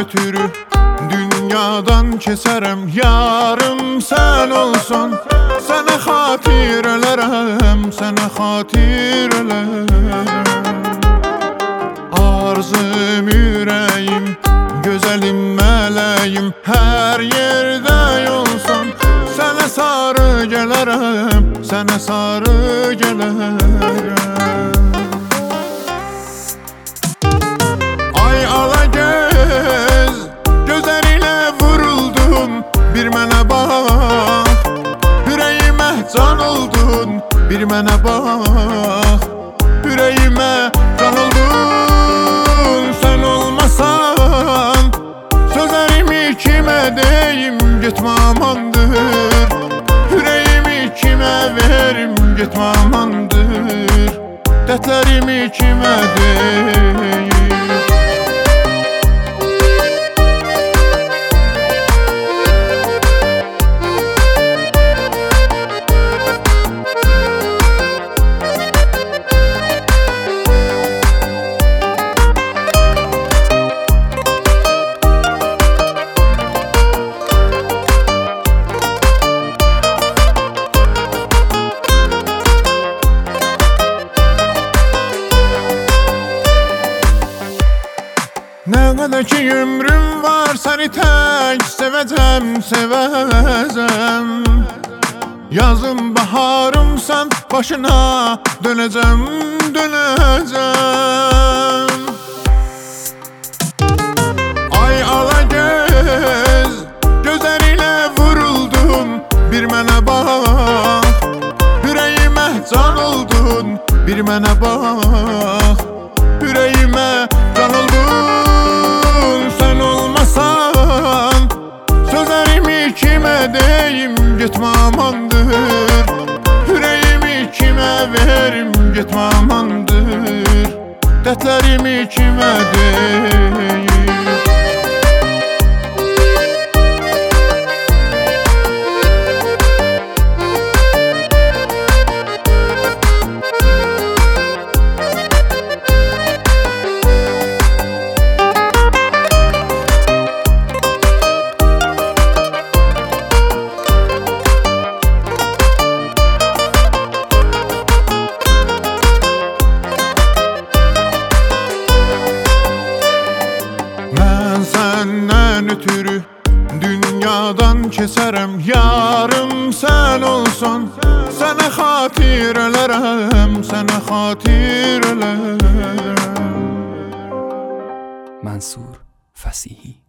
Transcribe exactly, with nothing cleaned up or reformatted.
ötürü dünyadan keserəm. Yarım sen olsan, sənə xatirələrəm, sənə xatirələrəm. Arzum, ürəyim, gözəlim, mələyim, hər yerdə olsan, sənə sarı gələrəm, sənə sarı gələrəm. Ay ala göz, gözəlinə vuruldum, bir mənə bax, ürəyimə can oldun, bir mənə bax, ürəyimə can oldun. Sən olmasan, sözlərimi kimə deyim, getmə amandır, ürəyimi kimə verim, getmə amandır, dərdlərimi kimə deyim. Nə qədər ki ömrüm var, səni tək sevəcəm, sevəcəm. Yazım, baharımsan, başına dönəcəm, dönəcəm. Ay ala göz, gözəlinə vuruldum, bir mənə bax, ürəyimə can oldun, bir mənə bax, ürəyimə can oldun. Sən olmasan, sözlərimi kimə deyim, getmə amandır, ürəyimi kimə verim, getmə amandır, dərdlərimi kimə deyim. Səndən ötürü dünyadan keserəm. Yarım sən olsan, sənə xatirələrəm, sənə xatirələrəm. منصور فصیحی